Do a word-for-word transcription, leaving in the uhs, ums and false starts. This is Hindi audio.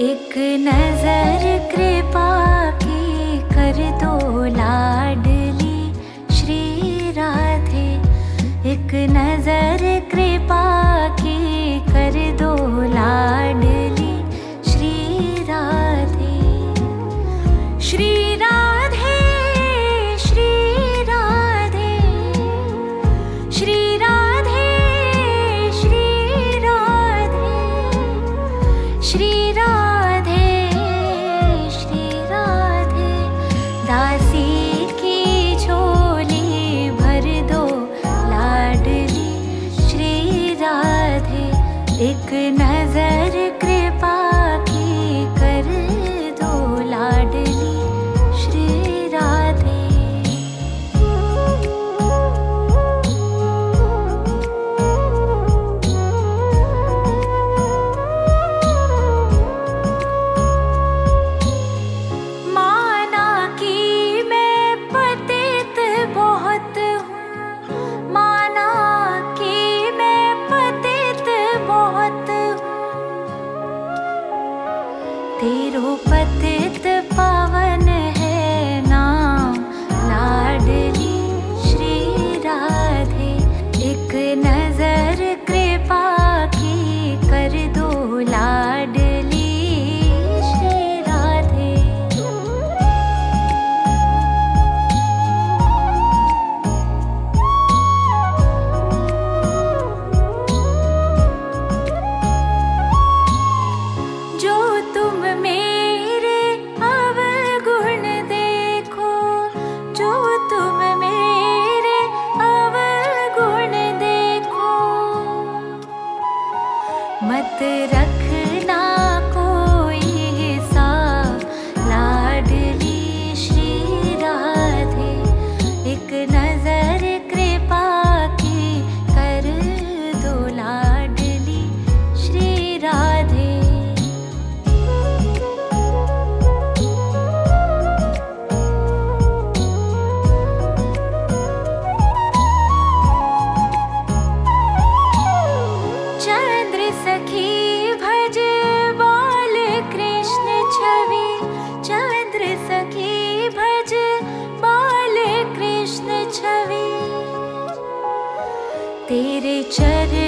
एक नजर कृपा की कर दो लाडली श्री राधे। एक नजर कृपा की कर दो लाडली श्री राधे। श्री राधे श्री राधे श्री राधे श्री राधे श्री राधे श्री राधे। दासी की झोली भर दो लाडली श्री राधे। एक नजर कृपा की कर दो लाडली श्री राधे। माना कि मैं पतित बहुत हूँ, माना कि मैं पतित बहुत हूँ। तेरो पतित पावन है नाम लाडली श्री राधे। एक नजर कृपा की कर दो लाडली श्री राधे। जो तुम मेरे अवगुण देखो, जो तुम मेरे अवगुण देखो, मत रखना कोई हिसाब लाडली श्री राधे। एक नजर कृपा की कर दो लाडली श्री राधे। चंद्र सखी भज बाल कृष्ण छवि, चंद्र सखी भज बाल कृष्ण छवि। तेरे चरण